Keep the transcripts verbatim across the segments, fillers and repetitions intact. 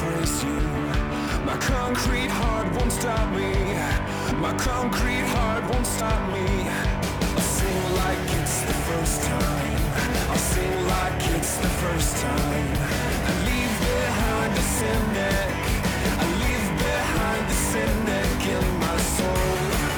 praise you. My concrete heart won't stop me. My concrete heart won't stop me. I'll sing like it's the first time. I'll sing like it's the first time. I leave behind the cynic. I leave behind the cynic in my soul.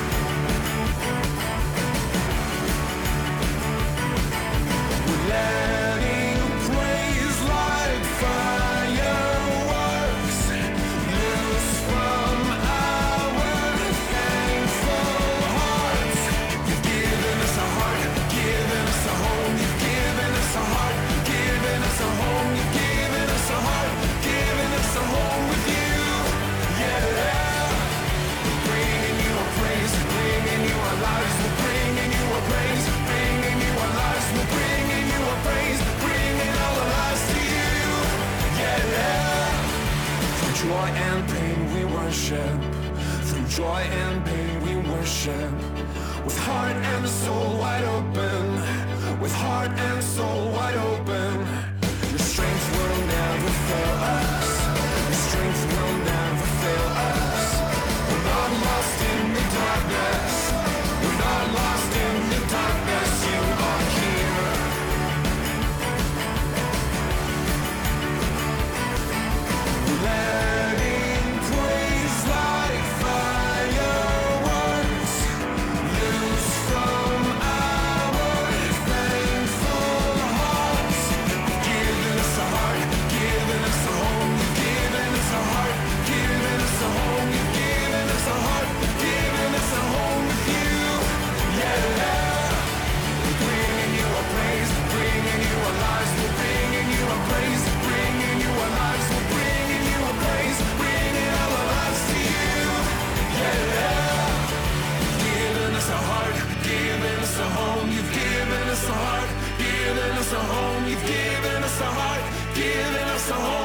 We're letting praise like fireworks loose from our thankful hearts. You've given us a heart, given us a home. You've given us a heart, given us a home. You've given us a heart, given us a home with you. Yeah, we're bringing you a praise, bringing you our lives. We're bringing you a praise, bringing you our lives. We're bringing you a praise, bringing all our lives to you. Yeah, through joy and pain we worship. Through joy and pain we worship. With heart and soul wide open. With heart and soul wide open. Your strength will never fail us. Your strength will never fail us. We're not lost in the darkness. We're not lost in the darkness. You are here. Letting praise like fireworks loose from our thankful hearts. Giving us a heart, giving us a home. You've given us a heart, giving us a home. You've given us a heart, giving us a home with you. Yeah, we're bringing you a praise, bringing you our lives. We're bringing you a praise, bringing you our lives. We're bringing you a praise, bringing all our lives to you. Yeah, giving us a heart, giving us a home. You've given us a heart, given us a home. You've given us a heart, given us a home.